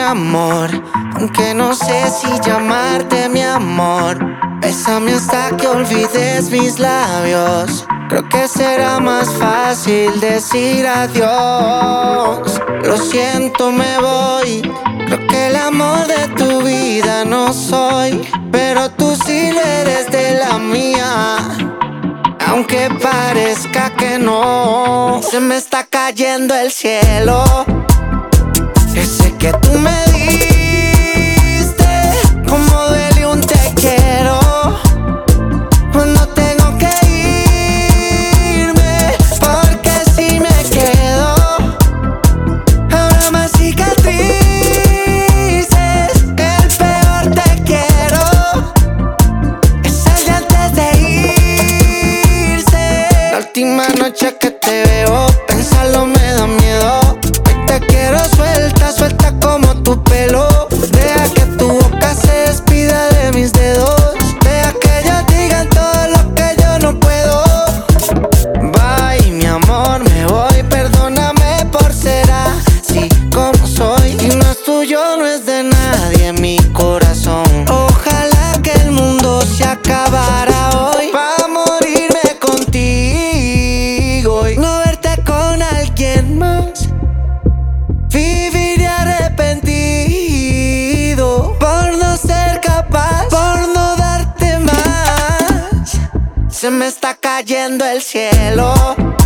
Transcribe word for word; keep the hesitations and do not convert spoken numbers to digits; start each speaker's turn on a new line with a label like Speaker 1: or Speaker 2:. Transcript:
Speaker 1: amor, aunque no sé si llamarte mi amor. Bésame hasta que olvides mis labios. Creo que será más fácil decir adiós. Lo siento, me voy. Creo que el amor de tu vida no soy, pero tú sí lo eres de la mía. Aunque parezca que no, se me está cayendo el cielo. Ese que tú me diste, como duele un te quiero. Cuando tengo que irme, porque si me quedo, habrá más cicatrices. El peor te quiero es el de antes de irse. La última noche que te veo, pensarlo me da miedo. Hoy te quiero suelta, suelta como tu pelo. Deja que tu boca se despida de mis dedos. Deja que ellos digan todo lo que yo no puedo. Bye, mi amor, me voy. Perdóname por ser así como soy. Y no es tuyo, no es de nadie mi corazón. Ojalá que el mundo se acabara hoy, pa' morirme contigo y no verte con alguien más. Viviré arrepentido por no ser capaz, por no darte más. Se me está cayendo el cielo.